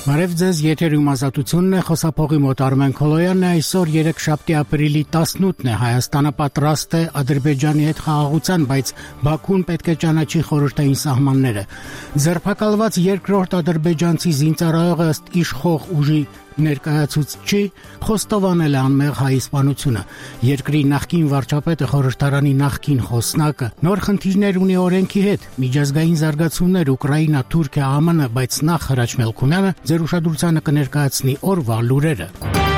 Բարև ձեզ, եթերում ազատությունն է, խոսափողի մոտ Արմեն Քոլոյանն է, այսօր երեքշաբթի ապրիլի 18-ն է, Հայաստանը պատրաստ է Ադրբեջանի հետ խաղաղության, բայց Բաքուն պետք է ճանաչի խորհրդային սահմանները։ Ձերբակալված երկրորդ ադրբեջանցի զինծառայողը ըստ իշխող ուժի ներկայացուցչի խոստովանել է անմեղ հայ իսպանությունը։ Երկրի նախկին վարչապետը խորհրդարանի նախկին խոսնակը նոր խնդիրներ ունի օրենքի հետ, միջազգային զարգացումներ, Ուկրաինա, Թուրքիա, ԱՄՆ, բայց նախ Հրաչ Մելքումյանը ձեր ուշադրությանը կներկայացնի օրվա լուրերը։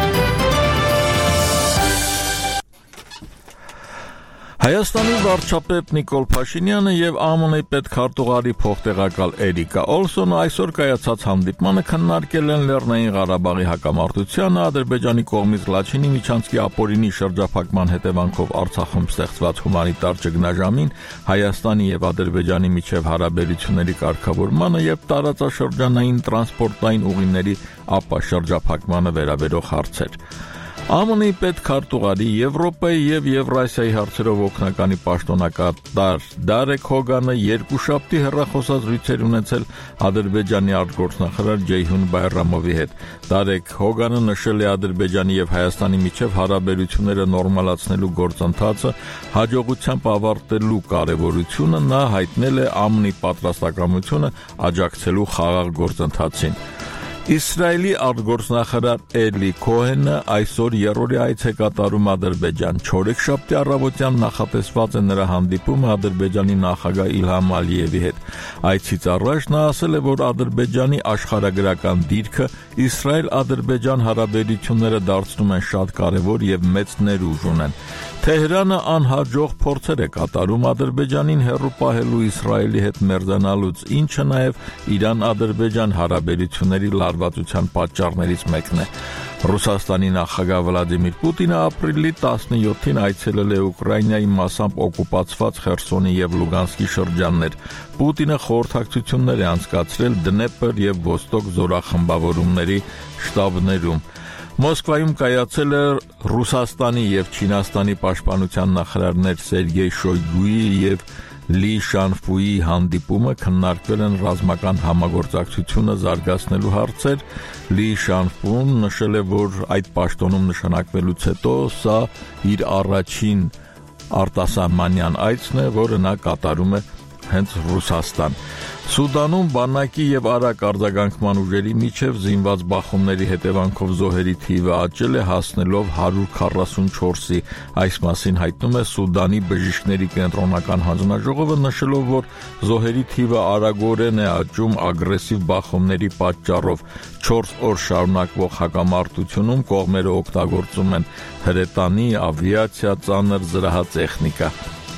Հայաստանի վարչապետ Նիկոլ Փաշինյանը եւ ԱՄՆ-ի պետքարտուղարի փոխտեղակալ Էրիկա Օլսոնը այսօր կայացած հանդիպմանը քննարկել են Լեռնային Ղարաբաղի հակամարտությանը, Ադրբեջանի կողմից Լաչինի միջանցքի ապօրինի շրջափակման հետևանքով Արցախում ստեղծված հումանիտար ճգնաժամին, Հայաստանի եւ Ադրբեջանի միջև հարաբերությունների կարգավորմանը եւ տարածաշրջանային տրանսպորտային ուղիների ապաշրջափակմանը վերաբերող հարցեր։ ԱՄՆ-ի պետքարտուղարի, Եվրոպայի եւ Եվրասիայի հարցերով օգնականի պաշտոնակատար Դարեկ Հոգանը երկուշաբթի հեռախոսազրույցեր ունեցել Ադրբեջանի արտգործնախարար Ջեյհուն Բայրամովի հետ։ Դարեկ Հոգանը նշել է Ադրբեջանի եւ Հայաստանի միջև հարաբերությունները նորմալացնելու գործընթացը հաջողությամբ ավարտելու կարեւորությունը, նա հայտնել է ԱՄՆ-ի պատրաստակամությունը աջակցելու խաղաղ գործընթացին։ Իսրայելի արտգործնախարար Էլի Քոհենը այսօր երրորդի այց է կատարում Ադրբեջան։ Չորեքշաբթի առավոտյան նախատեսված է նրա հանդիպումը Ադրբեջանի նախագահ Իլհամ Ալիևի հետ։ Այցից առաջ նա ասել է, որ Ադրբեջանի աշխարհագրական դիրքը Իսրայել-Ադրբեջան հարաբերությունները դարձնում են շատ կարևոր եւ մեծ ներուժ ունեն։ Թեհրանը անհաջող փորձեր է կատարում Ադրբեջանին հեռու պահելու Իսրայելի հետ մերձանալուց, ինչը նաեւ Իրան-Ադրբեջան հարաբերությունների լարվածության պատճառներից մեկն է։ Ռուսաստանի նախագահ Վլադիմիր Պուտինը ապրիլի 17-ին այցելել է Ուկրաինայի մասամբ օկուպացված Խերսոնի եւ Լուգանսկի շրջաններ։ Պուտինը խորհրդակցություններ է անցկացրել Դնեպր եւ Ոստոկ զորախմբավորումների շտաբներում։ Մոսկվայում կայացել է Ռուսաստանի եւ Չինաստանի պաշտպանության նախարարներ Սերգեյ Շոյգուի եւ Լի Շանֆուի հանդիպումը, քննարկվել են ռազմական համագործակցությունը զարգացնելու հարցեր։ Լի Շանֆուն նշել է, որ այդ պաշտոնում նշանակվելուց հետո սա իր առաջին արտասահմանյան այցն է, որը նա կատարում է հենց Ռուսաստան։ Սուդանում բանակի եւ արագ արձագանքման ուժերի միջև զինված բախումների հետևանքով զոհերի թիվը աճել է, հասնելով 144-ի։ Այս մասին հայտնում է Սուդանի բժիշկների կենտրոնական հանձնաժողովը, նշելով, որ զոհերի թիվը արագորեն է աճում ագրեսիվ բախումների պատճառով։ 4 օր շարունակվող հակամարտությունում կողմերը օգտագործում են հրետանի, ավիացիա, ծանր զրահատեխնիկա։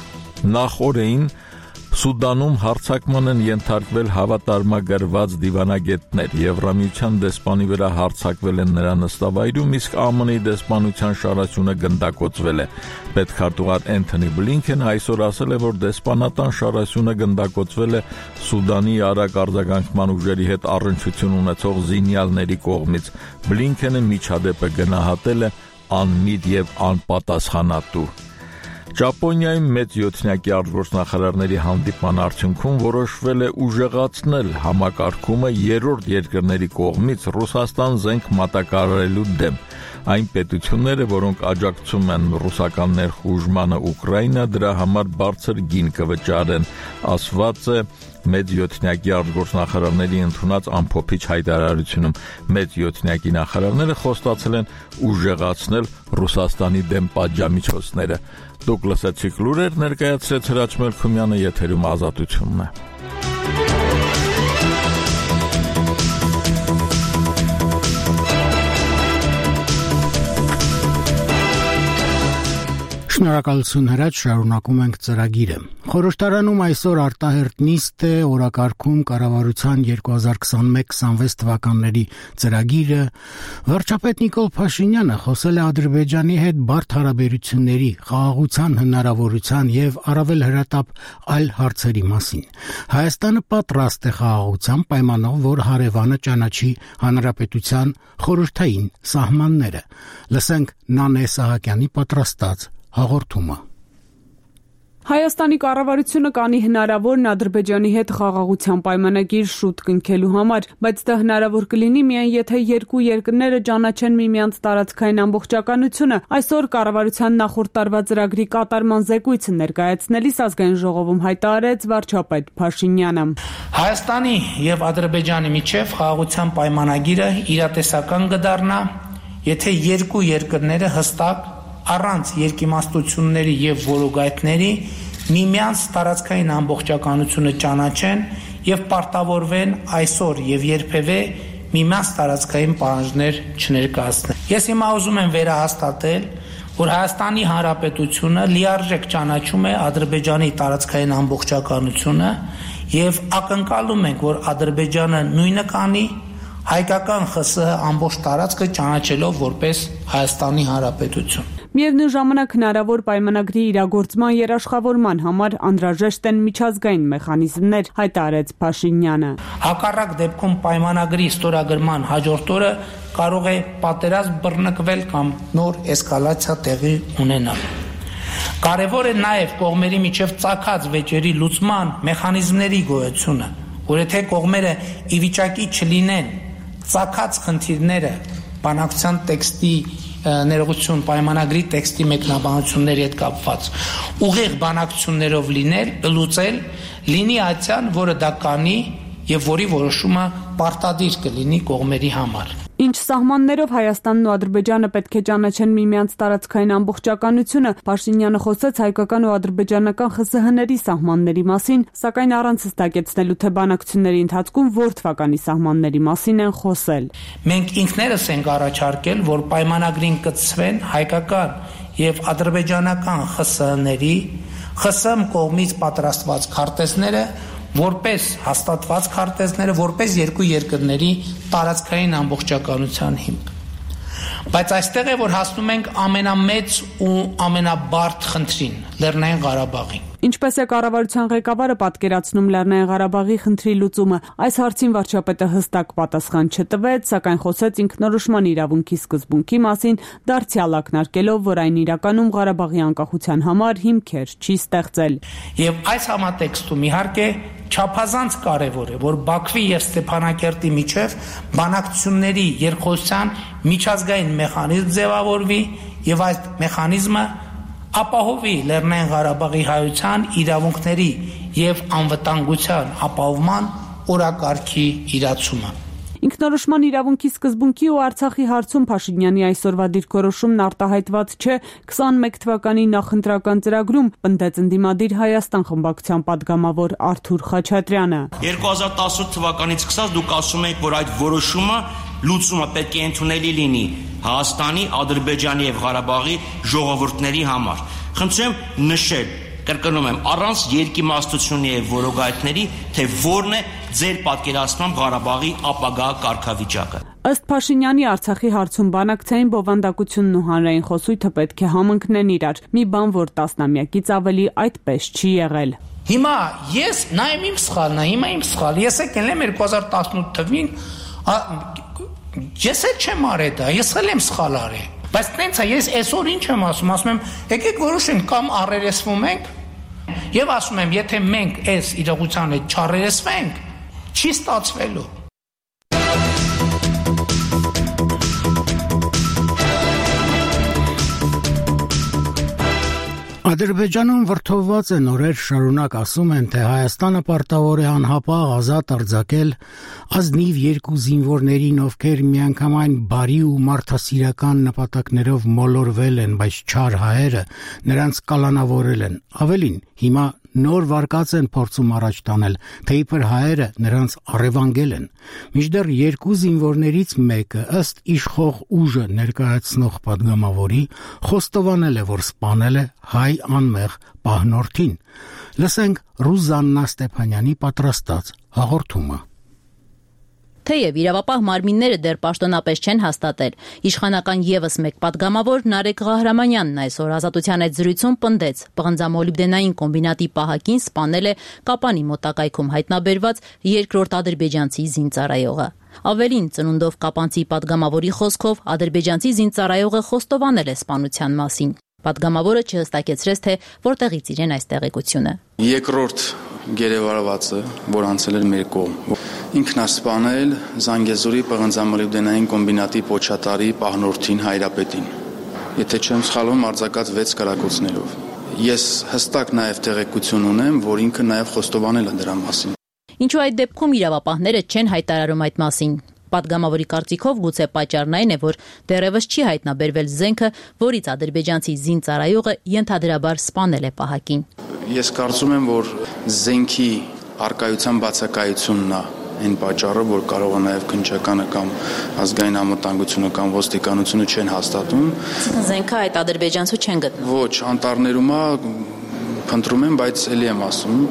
Նախօրեին Սուդանում հարձակման են ենթարկվել հավատարմագրված դիվանագետներ, Եվրամիության դեսպանի վրա հարձակվել են նրա նստավայրում, իսկ ԱՄՆ-ի դեսպանության շարասյունը գնդակոծվել է։ Պետքարտուղար Էնթոնի Բլինքենը այսօր ասել է, որ դեսպանատան շարասյունը գնդակոծվել է Սուդանի արագ արձագանքման ուժերի հետ առնչություն ունեցող զինյալների կողմից։ Բլինքենը միջադեպը գնահատել է անմիտ եւ անպատասխանատու։ Ճապոնիայում մեծ 7-նյակի արտգործնախարարների հանդիպման արդյունքում որոշվել է ուժեղացնել համակարգումը երրորդ երկրների կողմից Ռուսաստան զենք մատակարարելու դեմ։ Այն պետությունները, որոնք աջակցում են ռուսական ներխուժմանը Ուկրաինա, դրա համար բարձր գին կվճարեն, ասված է մեծ 7-նյակի արտգործնախարարների ընդունած ամփոփիչ հայտարարությունում։ Մեծ 7-նյակի նախարարները խոստացել են ուժեղացնել Ռուսաստանի դեմ պատժամիջոցները։ Դուք լսեցիք լուրեր, ներկայացրեց Հրաչ Մելքումյանը, եթերում ազատությունն է։ Շնորհակալություն Հրաչ, շարունակում ենք ծրագիրը։ Խորհրդարանում այսօր արտահերտ նիստ է օրակարգում կառավարության 2021-26 թվականների ծրագիրը։ Վարչապետ Նիկոլ Փաշինյանը խոսել է Ադրբեջանի հետ բարդ հարաբերությունների, խաղաղության հնարավորության եւ առավել հրատապ այլ հարցերի մասին։ Հայաստանը պատրաստ է խաղաղության պայմանով, որ հարևանը ճանաչի հանրապետության խորհրդային սահմանները։ Լսենք Նանե Սահակյանի պատրաստած հաղորդումը։ Հայաստանի կառավարությունը կանի հնարավորն Ադրբեջանի հետ խաղաղության պայմանագիր շուտ կնքելու համար, բայց դա հնարավոր կլինի միայն եթե երկու երկրները ճանաչեն միմյանց տարածքային ամբողջականությունը։ Այսօր կառավարության նախորդ տարվա ծրագրի կատարման զեկույցը ներկայացնելիս Ազգային ժողովում հայտարարեց վարչապետ Փաշինյանը։ Հայաստանի եւ Ադրբեջանի միջև խաղաղության պայմանագիրը իրատեսական կդառնա, եթե երկու երկրները հստակ առանց երկիմաստությունների եւ որոգայթների միմյանց տարածքային ամբողջականությունը ճանաչեն եւ պարտավորվեն այսօր եւ երբևէ միմյանց տարածքային պահանջներ չներկայացնեն։ Ես հիմա ուզում եմ վերահաստատել, որ Հայաստանի Հանրապետությունը լիարժեք ճանաչում է Ադրբեջանի տարածքային ամբողջականությունը եւ ակնկալում ենք, որ Ադրբեջանը նույնը կանի հայկական ԽՍՀ ամբողջ տարածքը ճանաչելով որպես Հայաստանի Հանրապետություն։ Միևնույն ժամանակ հնարավոր պայմանագրի իրագործման երաշխավորման համար անհրաժեշտ են միջազգային մեխանիզմներ, հայտարարեց Փաշինյանը։ Հակառակ դեպքում պայմանագրի ստորագրման հաջորդ օրը կարող է պատերազմ բռնկվել կամ նոր էսկալացիա տեղի ունենալ։ Կարևոր է նաև կողմերի միջև ծագած վեճերի լուծման մեխանիզմների գոյությունը, որ եթե կողմերը ի վիճակի չլինեն ծագած խնդիրները բանակցության տեքստի ներողություն պայմանագրի տեքստի մեկնաբանությունների հետ կապված ուղիղ բանակցություններով լուծել, լինի այցյան, որը դա կանի եւ որի որոշումը պարտադիր կլինի կողմերի համար։ Ինչ սահմաններով Հայաստանն ու Ադրբեջանը պետք է ճանաչեն միմյանց տարածքային ամբողջականությունը, Փաշինյանը խոսեց հայկական ու ադրբեջանական ԽՍՀ-ների սահմանների մասին, սակայն առանց հստակեցնելու, թե բանակցությունների ընթացքում որ թվականի սահմանների մասին են խոսել։ Մենք ինքներս ենք առաջարկել, որ պայմանագրին կցվեն հայկական եւ ադրբեջանական ԽՍՀ-ների, ԽՍՀՄ կողմից պատրաստված քարտեզները, որպես հաստատված քարտեզները, որպես երկու երկրների տարածքային ամբողջականության հիմք։ Բայց այստեղ է, որ հասնում ենք ամենամեծ ու ամենաբարդ խնդրին՝ Լեռնային Ղարաբաղին։ Ինչպես է կառավարության ղեկավարը պատկերացնում Լեռնային Ղարաբաղի խնդրի լուծումը, այս հարցին վարչապետը հստակ պատասխան չտվեց, սակայն խոսեց ինքնորոշման իրավունքի սկզբունքի մասին, դարձյալ ակնարկելով, որ այն իրականում Ղարաբաղի անկախության համար հիմքեր չի ստեղծել։ Եվ այս համատեքստում իհարկե չափազանց կարևոր է, որ Բաքվի եւ Ստեփանակերտի միջև բանակցությունների երկխոսության միջազգային մեխանիզմ ձևավորվի եւ այս մեխանիզմը ապահովի Լեռնային Ղարաբաղի հայության իրավունքների եւ անվտանգության ապահովման օրակարգի իրացումը։ Ինքնորոշման իրավունքի սկզբունքի ու Արցախի հարցում Փաշինյանի այսօրվա դիրքորոշումն արտահայտված չէ 21 թվականի նախընտրական ծրագրում, պնդեց ընդդիմադիր Հայաստան խմբակցության падգամավոր Արթուր Խաչատրյանը։ 2018 թվականից սկսած դուք ասում եք, որ այդ որոշումը լուծումը պետք է ընդունելի լինի Հայաստանի, Ադրբեջանի եւ Ղարաբաղի ժողովուրդների համար։ Խնդրեմ նշել, կրկնում եմ, առանց երկիմաստությունների եւ որոգայթների, թե որն է ձեր պատկերացմամբ Ղարաբաղի ապագա կարգավիճակը։ Ըստ Փաշինյանի Արցախի հարցում բանակցային բովանդակությունն ու հանրային խոսույթը պետք է համընկնեն իրար, մի բան, որ տասնամյակից ավելի այդպես չի եղել։ Հիմա ես նայեմ իմ սխալն, ես եկել եմ 2018 թվին, ես էլ չեմ արել դա, ես էլ եմ սխալ արել։ Բայց տենց է, ես այսօր ինչ եմ ասում եմ, եկեք որոշենք կամ առերեսվում ենք, եւ ասում եմ, եթե մենք այս իրողության հետ չառերեսվենք, չի ստացվելու։ Ադրբեջանում վրդովված են օրեր շարունակ ասում են, թե Հայաստանը պարտավոր է անհապաղ ազատ արձակել ազնիվ երկու զինվորներին, ովքեր միանգամայն բարի ու մարդասիրական նպատակներով մոլորվել են, բայց չար հայերը նրանց կալանավորել են։ Ավելին, հիմա նոր վարկած են փորձում առաջ տանել, թե իբր հայերը նրանց առևանգել են։ Մինչդեռ երկու զինվորներից մեկը ըստ իշխող ուժը ներկայացնող падգամավորի խոստովանել է, որ սպանել է հայ անմեղ պահնորդին։ Լսենք Ռուզաննա Ստեփանյանի պատրաստած հաղորդումը։ Թեև իրավապահ մարմինները դեռ պաշտոնապես չեն հաստատել, իշխանական եւս մեկ падգամավոր Նարեկ Ղահրամանյանն այսօր Ազատության այդ զրույցում պնդեց, պղնձամոլիբդենային կոմբինատի պահակին սպանել է Կապանի մոտակայքում հայտնաբերված երկրորդ ադրբեջանցի զինծառայողը։ Ավելին, ծնունդով կապանցի падգամավորի խոսքով ադրբեջանցի զինծառայողը խոստովանել է սպանության մասին։ Պատգամավորը չհստակեցրեց, թե որտեղից իրեն այս տեղեկությունը։ Երկրորդ գերեվարվածը, որ անցել էր մեր կողմ, ինքն է սպանել Զանգեզուրի պղնձամոլիբդենային կոմբինատի պոչատարի պահնորդին Հայրապետին։ Եթե չեմ սխալվում, արձակած 6 կրակոցներով։ Ես հստակ նաև տեղեկություն ունեմ, որ ինքը նաև խոստովանել է դրա մասին։ Ինչու այդ դեպքում իրավապահները չեն հայտարարում այդ մասին։ Պատգամավորի կարծիքով գուցե պատճառն այն է, որ դեռևս չի հայտնաբերվել զենքը, որից ադրբեջանցի զինծառայողը ենթադրաբար սպանել է պահակին։ Ես կարծում եմ, որ զենքի արկայության բացակայությունն է այն պատճառը, որ կարող է նաև քննչականը կամ ազգային անվտանգությունը կամ ոստիկանությունը չեն հաստատում։ Զենքը այդ ադրբեջանցու չեն գտնում։ Ոչ, անտառներում է, փնտրում են, բայց ելի եմ ասում,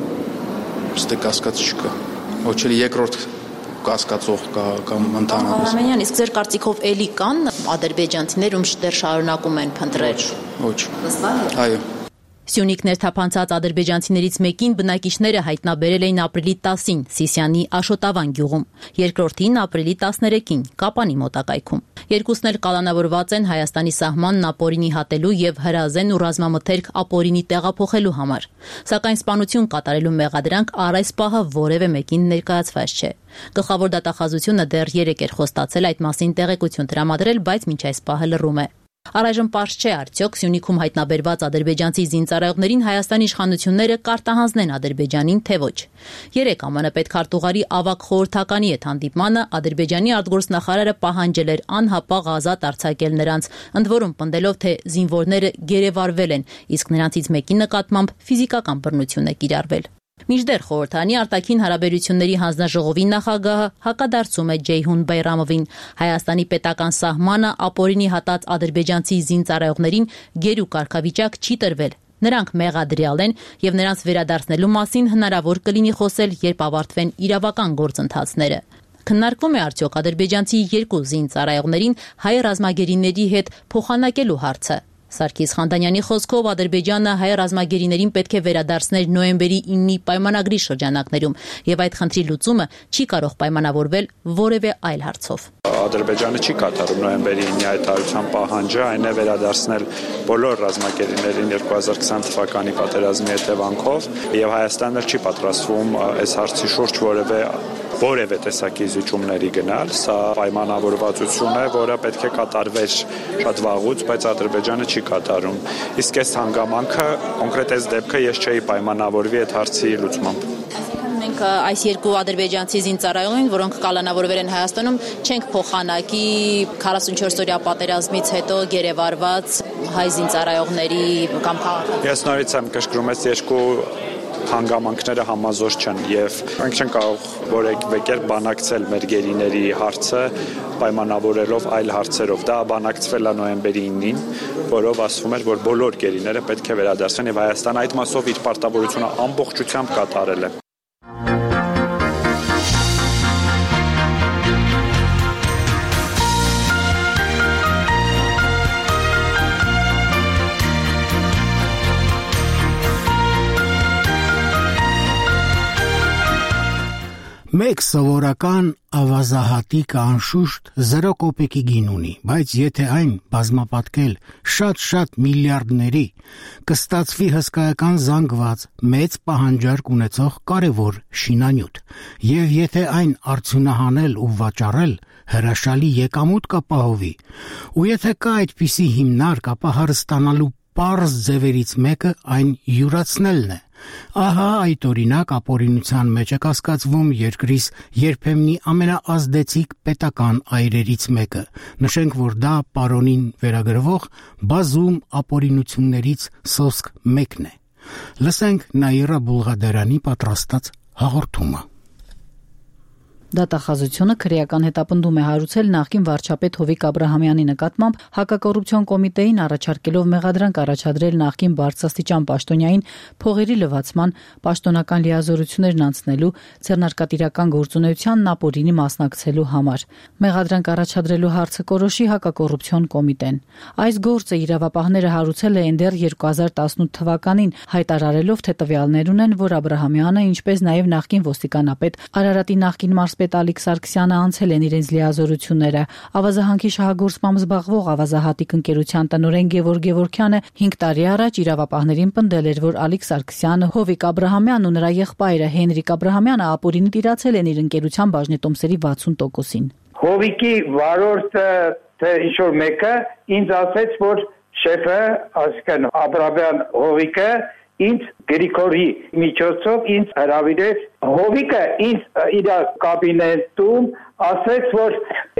ստե կասկած չկա։ Ոչ էլ երկրորդ կասկածող կա կամ ընդհանրապես։ Արամենյան, իսկ ձեր կարծիքով էլի կան ադրբեջանցիներ, ում դեռ շարունակում են փնտրել։ Ոչ։ Այո։ Սյունիք ներթափանցած ադրբեջանցիներից մեկին բնակիչները հայտնաբերել էին ապրիլի 10-ին Սիսիանի Աշոտավան գյուղում, երկրորդին ապրիլի 13-ին Կապանի մոտակայքում։ Երկուսն էլ կալանավորված են Հայաստանի սահմանն ապօրինի հատելու եւ հրազեն ու ռազմամթերք ապօրինի տեղափոխելու համար։ Սակայն սպանություն կատարելու մեղադրանք առ այս պահը որևէ մեկին ներկայացված չէ։ Գլխավոր դատախազությունը դեռ 3 էր խոստացել այդ մասին տեղեկություն տրամադրել, բայց մինչ այս պահը լռում է։ Առայժմ պարզ չէ արդյոք Սյունիքում հայտնաբերված ադրբեջանցի զինծառայողներին Հայաստանի իշխանությունները կարտահանձնեն Ադրբեջանին, թե ոչ։ 3 ԱՄՆ պետքարտուղարի ավագ խորհրդականի հետ հանդիպմանը Ադրբեջանի արտգործնախարարը պահանջել էր անհապաղ ազատ արձակել նրանց, ընդ որում պնդելով, թե զինվորները գերեվարվել են, իսկ նրանցից մեկի նկատմամբ ֆիզիկական բռնություն է կիրառվել։ Մինչդեռ խորհրդանի արտաքին հարաբերությունների հանձնաժողովի նախագահը հակադարձում է Ջեյհուն Բայրամովին։ Հայաստանի պետական սահմանը ապօրինի հատած ադրբեջանցի զինծառայողներին գերու կարգավիճակ չի տրվել։ Նրանք մեղադրյալ են եւ նրանց վերադարձնելու մասին հնարավոր կլինի խոսել, երբ ավարտվեն իրավական գործընթացները։ Քննարկվում է արդյոք ադրբեջանցի 2 զինծառայողներին հայ ռազմագերիների հետ փոխանակելու հարցը։ Սարգիս Խանդանյանի խոսքով Ադրբեջանը հայ ռազմագերիներին պետք է վերադարձներ նոյեմբերի 9-ի պայմանագրի շրջանակներում եւ այդ խնդրի լուծումը չի կարող պայմանավորվել որևէ այլ հարցով։ Ադրբեջանը չի կատարում նոյեմբերի 9-ի հայտարարության պահանջը, այն է վերադարձնել բոլոր ռազմագերիներին 2020 թվականի պատերազմի հետևանքով եւ Հայաստանը չի պատրաստվում այս հարցի շուրջ որևէ տեսակի զիջումների գնալ, սա պայմանավորվածություն է, որը պետք է կատարվեր շատ վաղուց, բայց Ադրբեջանը չի կատարում։ Իսկ այս հանգամանքը, կոնկրետ այս դեպքը ես չէի պայմանավորվի այդ հարցի լուծմամբ։ Մենք այս 2 ադրբեջանցի զինծառայողին, որոնք կալանավորվել են Հայաստանում, չենք փոխանակի 44-օրյա պատերազմից հետո գերեվարված հայ զինծառայողների կամ քաղաքացիների։ Ես նորից եմ կշկրում, այս 2 հանգամանքները համազոր չեն եւ մենք չենք կարող որևէ կերպ բանակցել մեր գերիների հարցը պայմանավորելով այլ հարցերով։ Դա բանակցվել է նոյեմբերի 9-ին, որով ասվում էր, որ բոլոր գերիները պետք է վերադարձվեն եւ Հայաստանը այդ մասով իր պարտավորությունը ամբողջությամբ կատարել է։ Մեկ սովորական ավազահատիկ անշուշտ 0 կոպեկի գին ունի, բայց եթե այն բազմապատկել շատ միլիարդների, կստացվի հսկայական զանգված, մեծ պահանջարկ ունեցող կարևոր շինանյութ, եւ եթե այն արդյունահանել ու վաճառել, հրաշալի եկամուտ կապահովի, ու եթե կա այդպիսի հիմնարկ, ապա հարստանալու պարզ ձևերից մեկը այն յուրացնելն է։ Ահա այդ օրինակ ապօրինության մեջ է կասկածվում երկրիս երբեմնի ամենաազդեցիկ պետական այրերից մեկը։ Նշենք, որ դա պարոնին վերագրվող բազում ապօրինություններից սոսկ մեկն է։ Լսենք Նաիրա Բուլղադարյանի պատրաստած հաղորդումը։ Դատախազությունը քրեական հետապնդում է հարուցել նախկին վարչապետ Հովիկ Աբրահամյանի նկատմամբ հակակոռուպցիոն կոմիտեին առաջարկելով մեղադրանք առաջադրել նախկին բարձրաստիճան պաշտոնյային փողերի լվացման, պաշտոնական լիազորություններն անցնելու, ձեռնարկատիրական գործունեությանն ապօրինի մասնակցելու համար։ Մեղադրանք առաջադրելու հարցը կորոշի հակակոռուպցիոն կոմիտեն։ Այս գործը իրավապահները հարուցել են դեռ 2018 թվականին, հայտարարելով, թե տվյալներ ունեն, որ Աբրահամյանը, ինչպես նաև նախկին ոստիկանապետ Արարատի նախկին մարզպետ վարչապետ Ալիկ Սարգսյանը անցել են իրենց լիազորությունները։ Ավազահանքի շահագործմամբ զբաղվող ավազահատիկ ընկերության տնօրեն Գևորգ Գևորգյանը 5 տարի առաջ իրավապահներին պնդել էր, որ Ալիկ Սարգսյանը, Հովիկ Աբրահամյանն ու նրա եղբայրը Հենրիկ Աբրահամյանը ապօրինի տիրացել են իր ընկերության բաժնետոմսերի 60%-ին։ Հովիկի վարորդը թե ինչ-որ մեկը ինձ ասեց, որ շեֆը, այսինքն Աբրահամյան Հովիկը ինձ Գրիգորի միջոցով ինձ հրավիրեց։ Հովիկը ինձ իր կաբինետում ասեց, որ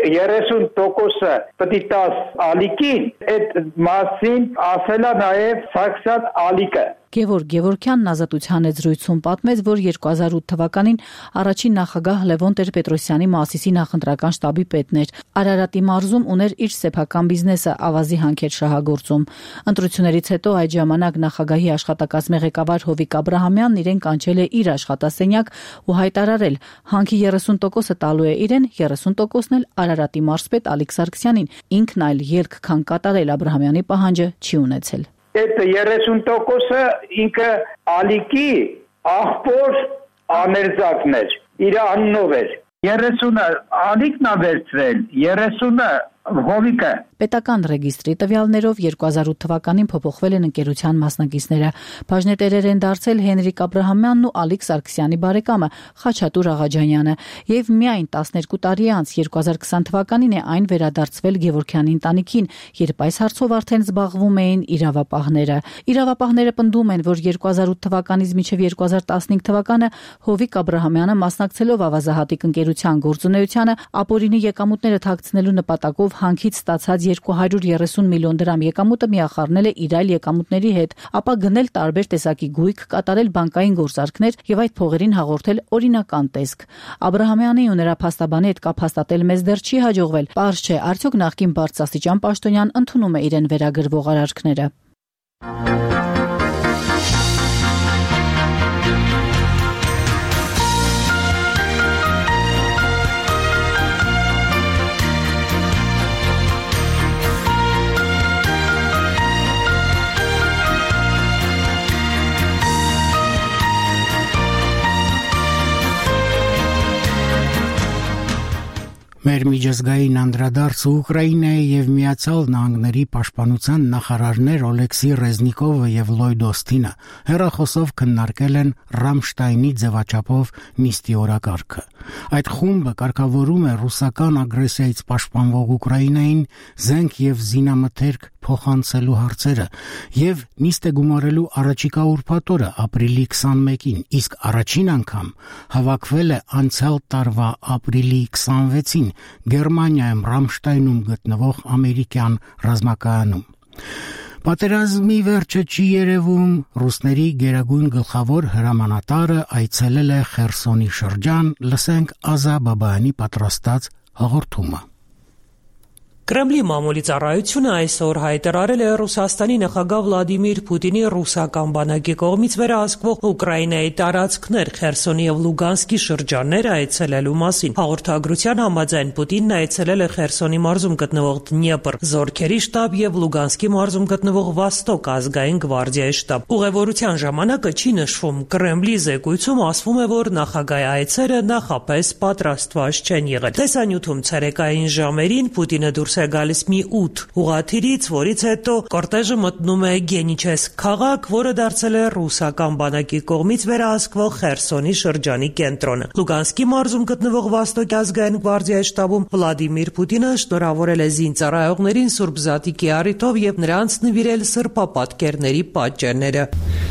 30%-ը պետք է տաս Ալիկին, այդ մասին ասել է նաև Սարգսյան Ալիկը։ Գևորգ Գևորգյանն Ազատության զրույցում պատմեց, որ 2008 թվականին առաջին նախագահ Լևոն Տեր-Պետրոսյանի Մասիսի նախընտրական շտաբի պետն էր։ Արարատի մարզում ուներ իր սեփական բիզնեսը, ավազի հանքեր շահագործում։ Ընտրություններից հետո այդ ժամանակ նախագահի աշխատակազմի ղեկավար Հովիկ Աբրահամյանն իրեն կանչել է իր աշխատասենյակ ու հայտարարել, հանքի 30%-ը տալու է իրեն, 30%-ն էլ Արարատի մարզպետ Ալիկ Սարգսյանին։ Ինքն այլ ելք քան կատարել Աբրահամյանի պահանջը չի ունեցել։ Այդ 30%-ը ինքը Ալիկի աղբոր աներձակն էր, իր անունով էր։ 30-ը Ալիկն է վերցրել, 30-ը Հովիկը։ Պետական ռեգիստրի տվյալներով 2008 թվականին փոփոխվել են ընկերության մասնակիցները։ Բաժնետերեր են դարձել Հենրիկ Աբրահամյանն ու Ալիկ Սարգսյանի բարեկամը Խաչատուր Աղաջանյանը, եւ միայն 12 տարի անց 2020 թվականին է այն վերադարձվել Գևորգյանի ընտանիքին, երբ այս հարցով արդեն զբաղվում էին իրավապահները։ Իրավապահները պնդում են, որ 2008 թվականից մինչև 2015 թվականը Հովիկ Աբրահամյանը մասնակցելով ավազահատիկ ընկերության գործունեությանը ապօրինի եկամուտները թաքցնելու նպատակով հանքից ստացած 230 միլիոն դրամ եկամուտը միախառնել է իր այլ եկամուտների հետ, ապա գնել տարբեր տեսակի գույք, կատարել բանկային գործարքներ եւ այդ փողերին հաղորդել օրինական տեսք։ Աբրահամյանի ու նրա փաստաբանի հետ կապ հաստատել մեզ դեռ չի հաջողվել։ Պարզ չէ, արդյոք նախկին բարձրաստիճան պաշտոնյան ընդունում է իրեն վերագրվող արարքները։ Մեր միջազգային անդրադարձը Ուկրաինայի եւ Միացյալ Նահանգների պաշտպանության նախարարներ Օլեքսի Ռեզնիկովը եւ Լոյդ Օստինը հեռախոսով քննարկել են Ռամշտայնի ձևաչափով նիստի օրակարգը։ Այդ խումբը կարգավորում է ռուսական ագրեսիայից պաշտպանվող Ուկրաինային զենք եւ զինամթերք փոխանցելու հարցերը եւ նիստ է գումարելու առաջիկա ուրբաթ օրը ապրիլի 21-ին, իսկ առաջին անգամ հավաքվել է անցյալ տարվա ապրիլի 26-ին Գերմանիայում Ռամշտայնում գտնվող ամերիկյան ռազմակայանում։ Պատերազմի վերջը չի երևում, ռուսների գերագույն գլխավոր հրամանատարը այցելել է Խերսոնի շրջան, լսենք Ազա Բաբայանի պատրաստած հաղորդումը։ Կրեմլի մամուլի ծառայությունը այսօր հայտարարել է Ռուսաստանի նախագահ Վլադիմիր Պուտինի ռուսական բանակի կողմից վերահսկվող Ուկրաինայի տարածքներ Խերսոնի եւ Լուգանսկի շրջանները այցելելու մասին։ Հաղորդագրության համաձայն Պուտինն այցելել է Խերսոնի մարզում գտնվող Դնեպր զորքերի շտաբ եւ Լուգանսկի մարզում գտնվող Վոստոկ ազգային գվարդիայի շտաբ։ Ուղևորության ժամանակը չի նշվում։ Կրեմլի զեկույցում ասվում է, որ նախագահի այցերը նախապես պատրաստված չեն եղել։ Տեսանյութում ցերեկային ժամերին Պուտինը դուրս գալիս մի 8 ուղաթիրից, որից հետո կորտեժը մտնում է Գենիչեսկ քաղաք, որը դարձել է ռուսական բանակի կողմից վերահսկվող Խերսոնի շրջանի կենտրոնը։ Լուգանսկի մարզում գտնվող Վոստոկ ազգային գվարդիայի շտաբում Վլադիմիր Պուտինը շնորհավորել է զինծառայողներին Սուրբ Զատիկի առիթով եւ նրանց նվիրել սրբապատկերների պատճենները։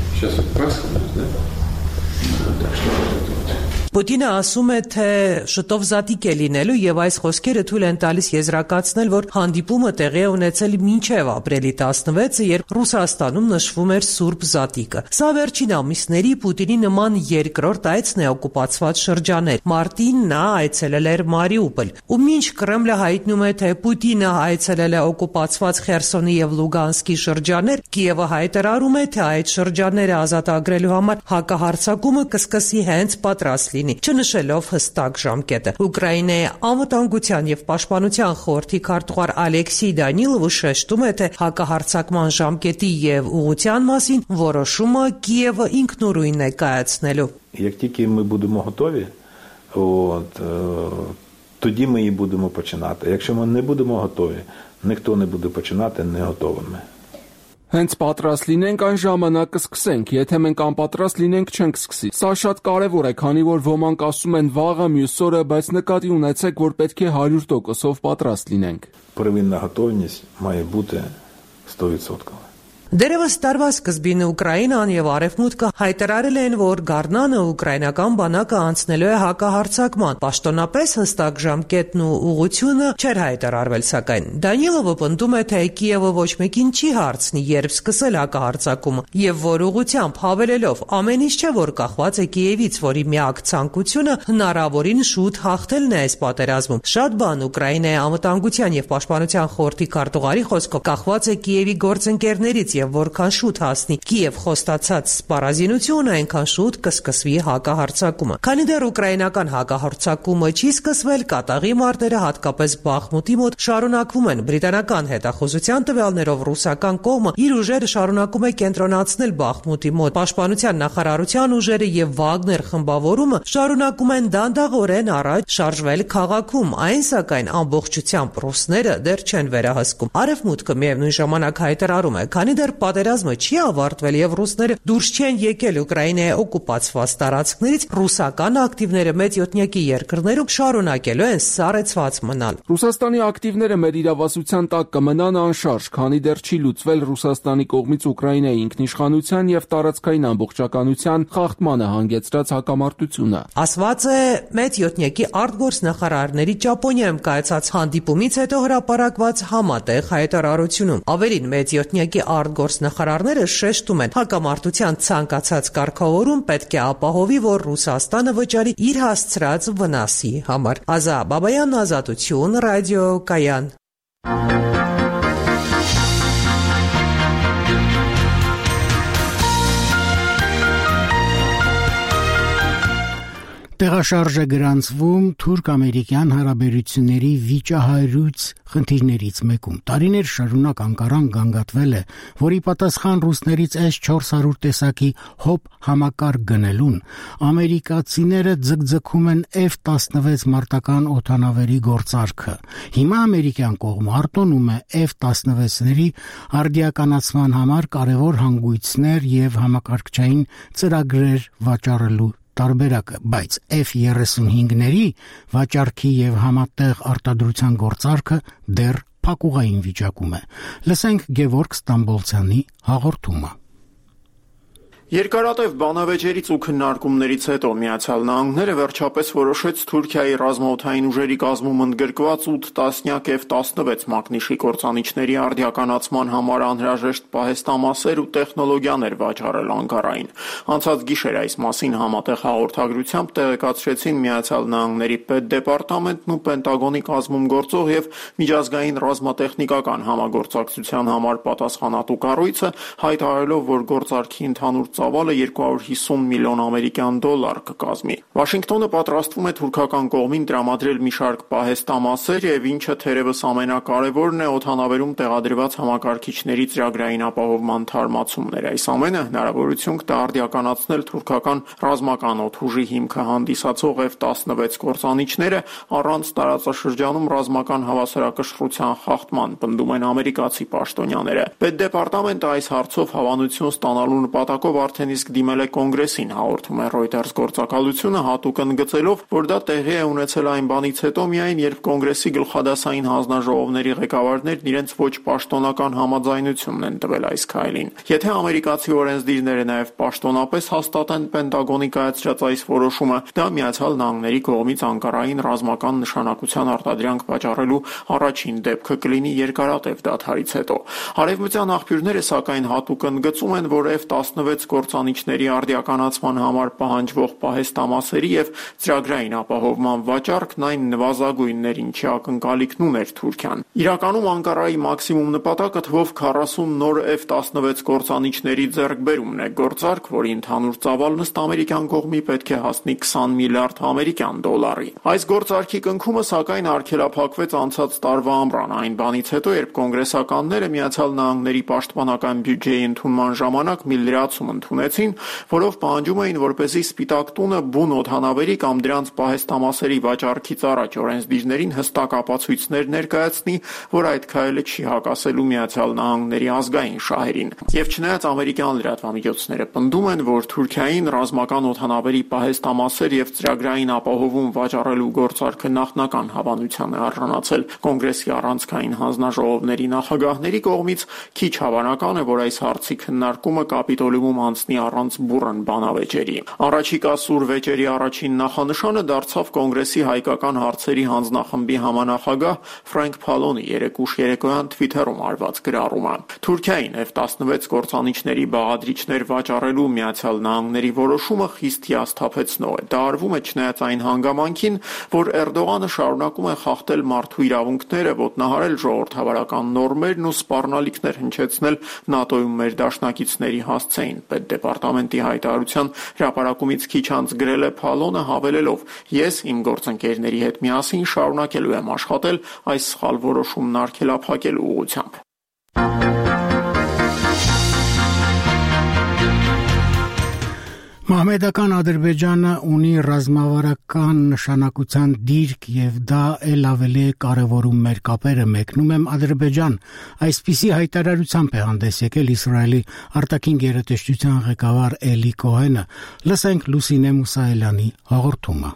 Պուտինը ասում է, թե շուտով զատիկ է լինելու եւ այս խոսքերը թույլ են տալիս եզրակացնել, որ հանդիպումը տեղի է ունեցել մինչեւ ապրիլի 16-ը, երբ Ռուսաստանում նշվում էր Սուրբ Զատիկը։ Սա վերջին ամիսների Պուտինի նման երկրորդ այցն է օկուպացված շրջաներ։ Մարտին նա այցելել էր Մարիուպոլ։ Ու մինչ Կրեմլը հայտնում է, թե Պուտինը այցելել է օկուպացված Խերսոնի եւ Լուգանսկի շրջաներ, Կիևը հայտարարում է, թե այդ շրջանները ազատագրելու համար հակահարձակումը կսկսի հենց պատրաստ լինի, չնշելով հստակ ժամկետը։ Ուկրաինայի անվտանգության եւ պաշտպանության խորհրդի քարտուղար Ալեքսեյ Դանիլովը շեշտում է, թե հակահարձակման ժամկետի եւ ուղղության մասին որոշումը Կիևը ինքնուրույն է կայացնելու։ Як тільки ми будемо готові, тоді ми і будемо починати. Якщо ми не будемо готові, ніхто не буде починати не готовими. Հենց պատրաստ լինենք այն ժամանակ կսկսենք, եթե մենք անպատրաստ լինենք չենք սկսի։ Սա շատ կարևոր է, քանի որ ոմանք ասում են վաղը, մյուս օրը, բայց նկատի ունեցեք, որ պետք է 100% պատրաստ լինենք։ Первинна готовність має бути 100%. Դերևս տարվա սկզբին Ուկրաինան եւ Արևմուտքը հայտարարել են, որ Գառնանը ուկրաինական բանակը անցնելու է հակահարձակման։ Պաշտոնապես հստակ ժամկետն ու ուղղությունը չէր հայտարարվել, սակայն Դանիելովը պնդում է, թե Կիևը ոչ մեկին չի հարցնի, երբ սկսել հակահարձակումը, եւ որ ուղղությամբ հավելելով ամեն ինչ չէ, որ կախված է Կիևից, որի միակ ցանկությունը հնարավորին շուտ հաղթելն է այս պատերազմում։ Շատ բան Ուկրաինայի անվտանգության եւ պաշտպանության խորհրդի քարտուղարի խոսքով կախված է Կիևի գործընկերներից եւ որքան շուտ հասնի Կիև խոստացած սպառազինությունը, այնքան շուտ կսկսվի հակահարձակումը։ Քանի դեռ ուկրաինական հակահարձակումը չի սկսվել, կատաղի մարտերը հատկապես Բախմուտի մոտ շարունակվում են։ Բրիտանական հետախուզության տվյալներով ռուսական կողմը իր ուժերը շարունակում է կենտրոնացնել Բախմուտի մոտ։ Պաշտպանության նախարարության ուժերը եւ Վագներ խմբավորումը շարունակում են դանդաղորեն առաջ շարժվել քաղաքում, այն սակայն ամբողջությամբ ռուսները դեռ չեն վերահսկում։ Արևմուտքը միևնույն ժամանակ հայտարարում է, քանի դեռ պատերազմը չի ավարտվել եւ ռուսները դուրս չեն եկել Ուկրաինայի օկուպացված տարածքներից, ռուսական ակտիվները մեծ յոթնյակի երկրներում շարունակելու են սառեցված մնալ։ Ռուսաստանի ակտիվները մեր իրավասության տակ կմնան անշարժ, քանի դեռ չի լուծվել Ռուսաստանի կողմից Ուկրաինայի ինքնիշխանության եւ տարածքային ամբողջականության խախտմանը հանգեցրած հակամարտությունը։ Ասված է մեծ յոթնյակի արտգործնախարարների Ճապոնիայում կայացած հանդիպումից հետո հրապարակված համատեղ հայտարարությունում։ Ավելին, մեծ յոթնյակի արտգործնախարարները շեշտում են, հակամարտության ցանկացած կարգավորում պետք է ապահովի, որ Ռուսաստանը վճարի իր հասցրած վնասի համար։ Ազա Բաբայան, Ազատություն, ռադիո Կայան։ Տեղաշարժ է գրանցվում թուրք-ամերիկյան հարաբերությունների վիճահարույց խնդիրներից մեկում։ Տարիներ շարունակ Անկարան գանգատվել է, որի պատասխան ռուսներից S-400 տեսակի հոբ համակարգ գնելուն ամերիկացիները ձգձգում են F-16 մարտական օդանավերի գործարքը։ Հիմա ամերիկյան կողմը արտոնում է F-16-ների արդիականացման համար կարևոր հանգույցներ եւ համակարգչային ծրագրեր վաճառելու տարբերակը, բայց F-35-ների վաճառքի եւ համատեղ արտադրության գործարքը դեռ փակուղային վիճակում է։ Լսենք Գևորգ Ստամբոլցյանի հաղորդումը։ Երկարատև բանավեճերից ու քննարկումներից հետո Միացյալ Նահանգները վերջապես որոշեց Թուրքիայի ռազմաօդային ուժերի կազմում ընդգրկված 8 տասնյակ F-16 մակնիշի կործանիչների արդիականացման համար անհրաժեշտ պահեստամասեր ու տեխնոլոգիաներ վաճառել Անկարային։ Անցած գիշեր այս մասին համատեղ հաղորդագրությամբ տեղեկացրեցին Միացյալ Նահանգների պետդեպարտամենտն ու Պենտագոնի կազմում գործող եւ միջազգային ռազմատեխնիկական համագործակցության համար պատասխանատու կառույցը, հայտարարելով, որ գործարքի ընդհանուր ծավալը 250 միլիոն ամերիկյան դոլար կկազմի։ Վաշինգտոնը պատրաստվում է թուրքական կողմին տրամադրել մի շարք պահեստամասեր եւ ինչը թերևս ամենակարևորն է օդանավերում տեղադրված համակարգիչների ծրագրային ապահովման թարմացումներ։ Այս ամենը հնարավորություն կտա արդիականացնել թուրքական ռազմական օդուժի հիմքը հանդիսացող F-16 կործանիչները առանց տարածաշրջանում ռազմական հավասարակշռության խախտման, պնդում են ամերիկացի պաշտոնյաները։ Պետդեպարտամենտը այս հարցով հավանություն ստանալու նպատակով արդեն իսկ դիմել է կոնգրեսին, հաղորդում է Reuters գործակալությունը, հատուկ ընդգծելով, որ դա տեղի է ունեցել այն բանից հետո միայն, երբ կոնգրեսի գլխադասային հանձնաժողովների ղեկավարներն իրենց ոչ պաշտոնական համաձայնությունն են տվել այս քայլին։ Եթե ամերիկացի օրենսդիրները նաև պաշտոնապես հաստատեն Պենտագոնի կայացրած այս որոշումը, դա Միացյալ Նահանգների կողմից Անկարային ռազմական նշանակության արտադրանք վաճառելու առաջին դեպքը կլինի երկարատև դադարից հետո։ Արևմտյան աղբյուրները սակայն հատուկ ընդգծում են, որ F-16 կործանիչների արդիականացման համար պահանջվող պահեստամասերի եւ ծրագրային ապահովման վաճառքն այն նվազագույններ, ինչի ակնկալիքն ուներ Թուրքիան։ Իրականում Անկարայի մաքսիմում նպատակը թվով 40 նոր F-16 կործանիչների ձեռքբերումն է, գործարք, որի ընդհանուր ծավալն ըստ ամերիկյան կողմի պետք է հասնի 20 միլիարդ ամերիկյան դոլարի։ Այս գործարքի կնքումը սակայն արգելափակվեց անցած տարվա ամռան, այն բանից հետո, երբ կոնգրեսականները Միացյալ Նահանգների պաշտպանական բյուջեի ընդունման ժամանակ մի լրացում ընդունեցին ընդունեցին, որով պահանջում էին, որպեսզի Սպիտակ տունը բուն օդանավերի կամ դրանց պահեստամասերի վաճառքից առաջ օրենսդիրներին հստակ ապացույցներ ներկայացնի, որ այդ քայլը չի հակասելու Միացյալ Նահանգների ազգային շահերին։ Եվ չնայած ամերիկյան լրատվամիջոցները պնդում են, որ Թուրքիային ռազմական օդանավերի պահեստամասեր եւ ծրագրային ապահովում վաճառելու գործարքը նախնական հավանության է արժանացել Կոնգրեսի առանցքային հանձնաժողովների նախագահների կողմից, քիչ հավանական է, որ այս հարցի քննարկումը Կապիտոլիումում անցնի առանց բուռն բանավեճերի։ Առաջիկա սուր վեճերի առաջին նախանշանը դարձավ Կոնգրեսի հայկական հարցերի հանձնախմբի համանախագահ Ֆրենկ Փալոնի երեկուշ երեկոյան Թվիթերում արված գրառումը։ Թուրքիային F-16 կործանիչների բաղադրիչներ վաճառելու Միացյալ Նահանգների որոշումը խիստ հիասթափեցնող է։ Դա արվում է չնայած այն հանգամանքին, որ Էրդողանը շարունակում է խախտել մարդու իրավունքները, ոտնահարել ժողովրդավարական նորմերն ու սպառնալիքներ հնչեցնել ՆԱՏՕ-ում մեր դաշնակիցների հասցեին։ Պետդեպարտամենտի հայտարարության հրապարակումից քիչ անց գրել է Փալոնը, հավելելով. «Ես իմ գործընկերների հետ միասին շարունակելու եմ աշխատել այս սխալ որոշումն արգելափակելու ուղղությամբ»։ Մահմեդական Ադրբեջանը ունի ռազմավարական նշանակության դիրք եւ դա ել ավելի կարեւորում մեր կապերը մեկնում եմ Ադրբեջան։ Այսպիսի հայտարարությամբ է հանդես եկել Իսրայելի արտաքին գերատեսչության ղեկավար Էլի Կոհենը։ Լսենք Լուսինե Մուսայելյանի հաղորդումը։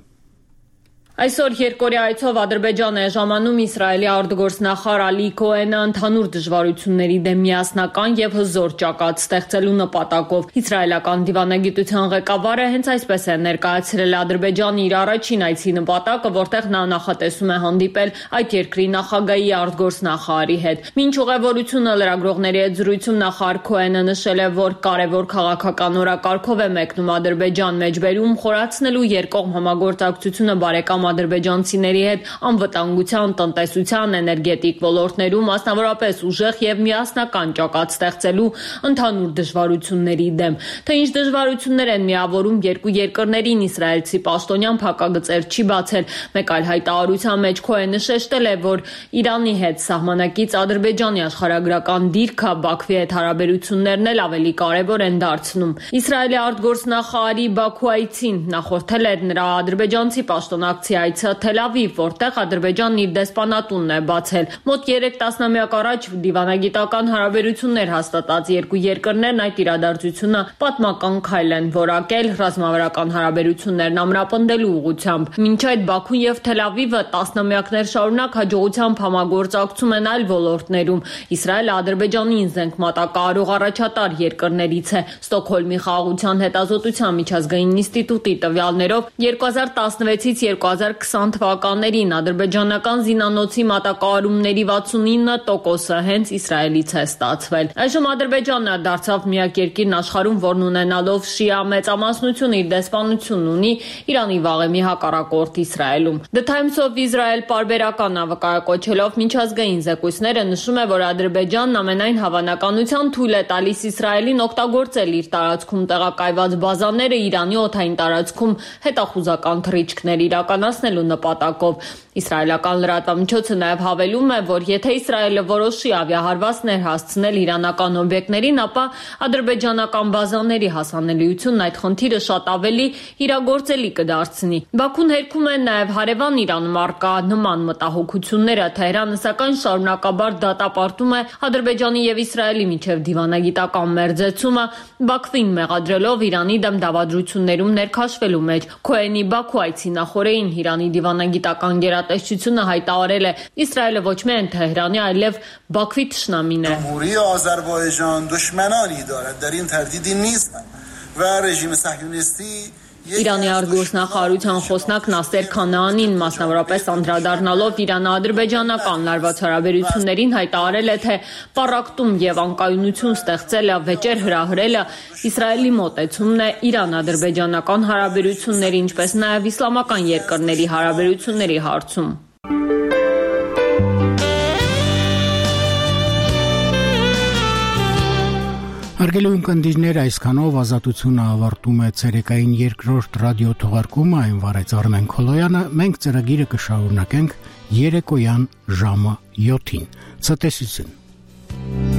Այսօր երկօրյա այցով Ադրբեջան է ժամանում Իսրայելի արտգործնախարար Ալի Քոհենը ընդհանուր դժվարությունների դեմ միասնական եւ հզոր ճակատ ստեղծելու նպատակով։ Իսրայելական դիվանագիտության ղեկավարը հենց այսպես է ներկայացրել Ադրբեջանի իր առաջին այցի նպատակը, որտեղ նա նախատեսում է հանդիպել այդ երկրի նախագահի արտգործնախարարի հետ։ Մինչ ուղևորությունը լրագրողների հետ զրույցում նախարար Քոհենը նշել է, որ կարևոր քաղաքական օրակարգով է մեկնում Ադրբեջան մեջբերում խորացնելու երկկողմ համագործակցությունը բարեկամ ադրբեջանցիների հետ անվտանգության, տնտեսության, էներգետիկ ոլորտներում, մասնավորապես ուժեղ եւ միասնական ճակատ ստեղծելու ընդհանուր դժվարությունների դեմ։ Թե ինչ դժվարություններ են միավորում երկու երկրներին, իսրայելցի պաշտոնյան փակագծեր չի բացել։ Մեկ այլ հայտարարության մեջ Քոհենը շեշտել է, որ Իրանի հետ սահմանակից Ադրբեջանի աշխարհագրական դիրքը Բաքվի հետ հարաբերություններն էլ ավելի կարևոր են դարձնում։ Իսրայելի արտգործնախարարի Բաքու այցին նախորդել էր նրա ադրբեջանցի պաշտոնակցի այցը Թել Ավիվ, որտեղ Ադրբեջանն իր դեսպանատունն է բացել։ Մոտ 3 տասնամյակ առաջ դիվանագիտական հարաբերություններ հաստատած երկու երկրներն այդ իրադարձությունը պատմական քայլ են որակել ռազմավարական հարաբերություններն ամրապնդելու ուղղությամբ։ Մինչ այդ Բաքուն եւ Թել Ավիվը տասնամյակներ շարունակ հաջողությամբ համագործակցում են այլ ոլորտներում։ Իսրայելը Ադրբեջանին զենք մատակարարող առաջատար երկրներից է։ Ստոկհոլմի խաղաղության հետազոտության միջազգային ինստիտուտի տվյալներով 2016-ից 2020 թվականներին ադրբեջանական զինանոցի մատակարարումների 69%-ը հենց Իսրայելից է ստացվել։ Այժմ Ադրբեջանը դարձավ միակ երկիրն աշխարհում, որն ունենալով շիա մեծամասնություն իր դեսպանությունն ունի Իրանի վաղեմի հակառակորդ Իսրայելում։ The Times of Israel պարբերական վկայակոչելով միջազգային զեկույցները նշում է, որ Ադրբեջանն ամենայն հավանականությամբ թույլ է տալիս Իսրայելին օգտագործել իր տարածքում տեղակայված բազաները Իրանի օդային տարածքում հետախուզական թռիչքներ իրականացնելու նպատակով։ Իսրայելական լրատվամիջոցը նաև հավելում է, որ եթե Իսրայելը որոշի ավիահարվածներ հասցնել իրանական օբյեկտներին, ապա ադրբեջանական բազաների հասանելիությունն այդ խնդիրը շատ ավելի իրագործելի կդարձնի։ Բաքուն հերքում է նաև հարևան Իրանում առկա նման մտահոգությունները։ Թեհրանը սակայն շարունակաբար դատապարտում է Ադրբեջանի եւ Իսրայելի միջև դիվանագիտական մերձեցումը, Բաքվին մեղադրելով Իրանի դեմ դավադրություններում ներքաշվելու մեջ։ Քոհենի Բաքու այցի նախօրեին Իրանի դիվանագիտական գերատեսչությունը հայտարարել է. Իսրայելը ոչ միայն Թեհրանի, այլև Բաքվի թշնամին է։ جمهوری آذربایجان دشمنانی دارد در این تردیدی نیست و رژیم صهیونیستی Իրանի արտգործնախարարության խոսնակ Նասեր Քանաանին մասնավորապես անդրադառնալով Իրան-ադրբեջանական լարված հարաբերություններին հայտարարել է, թե պառակտում եւ անկայունություն ստեղծելը, վեճեր հրահրելը Իսրայելի մոտեցումն է Իրան-ադրբեջանական հարաբերությունների, ինչպես նաեւ իսլամական երկրների հարաբերությունների հարցում։ Հարգելի ունկնդիրներ, այսքանով Ազատությունը ավարտում է ցերեկային երկրորդ ռադիո թողարկումը, այն վարեց Արմեն Քոլոյանը, մենք ծրագիրը կշարունակենք երեկոյան ժամը 7-ին։ Ցտեսություն։